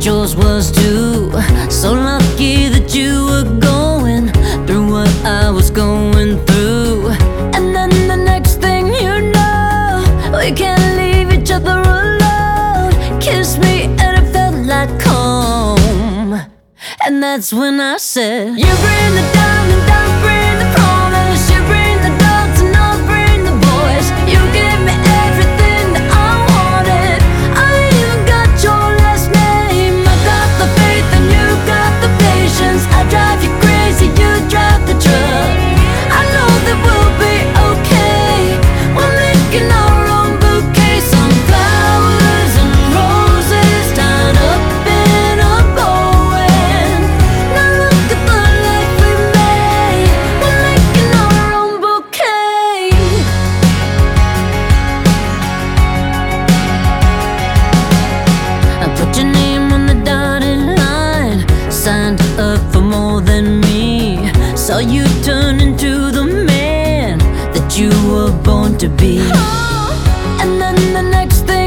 but yours was too. So lucky that you were going through what I was going through. And then the next thing you know, we can't leave each other alone. Kiss me and it felt like home. And that's when I said, you bring the diamond, I'll bring the promise. You bring the dogs and I'll bring the boys. You give me everything that I wanted. I even got your last name. I got the faith and you got the patience. I drive you crazy, you drive the truck. I know that we'll be okay. We're making our own bouquet. Some flowers and roses tied up in a bow. And now look at the life we made. We're making our own bouquet. I put your name on the dotted line, signed up for more than me. Saw you turn into the man that you were born to be. And then the next thing